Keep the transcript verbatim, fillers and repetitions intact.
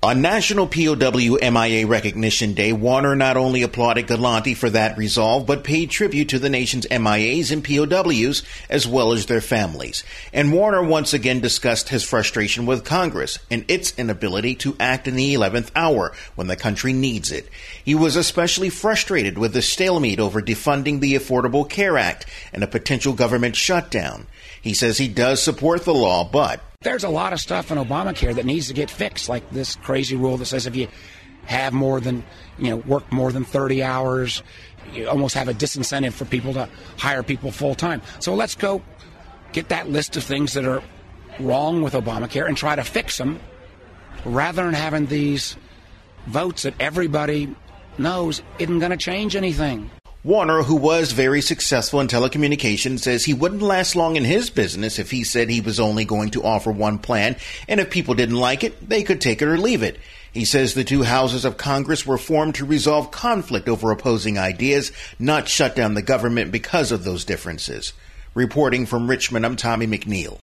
On National P O W M I A Recognition Day, Warner not only applauded Galante for that resolve, but paid tribute to the nation's M I As and P O Ws, as well as their families. And Warner once again discussed his frustration with Congress and its inability to act in the eleventh hour when the country needs it. He was especially frustrated with the stalemate over defunding the Affordable Care Act and a potential government shutdown. He says he does support the law, but there's a lot of stuff in Obamacare that needs to get fixed, like this crazy rule that says if you have more than, you know, work more than thirty hours, you almost have a disincentive for people to hire people full time. So let's go get that list of things that are wrong with Obamacare and try to fix them rather than having these votes that everybody knows isn't going to change anything. Warner, who was very successful in telecommunications, says he wouldn't last long in his business if he said he was only going to offer one plan, and if people didn't like it, they could take it or leave it. He says the two houses of Congress were formed to resolve conflict over opposing ideas, not shut down the government because of those differences. Reporting from Richmond, I'm Tommy McNeil.